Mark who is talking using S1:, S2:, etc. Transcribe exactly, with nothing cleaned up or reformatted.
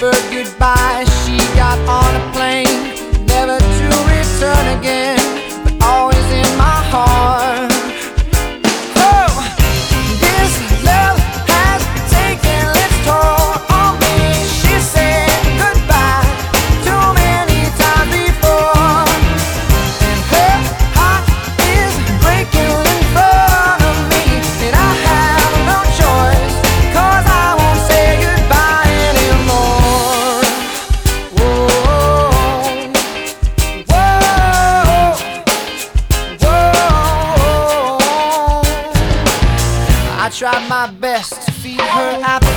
S1: whispered goodbye. She got on a plane, never to return again, but always in my heart. Oh, this love has taken its toll on me. She said goodbye too many times before, and her heart is breaking in front of me, and I have no choice, 'cause I won't say goodbye anymore. Whoa, whoa, whoa. I tried my best to feed her appetite.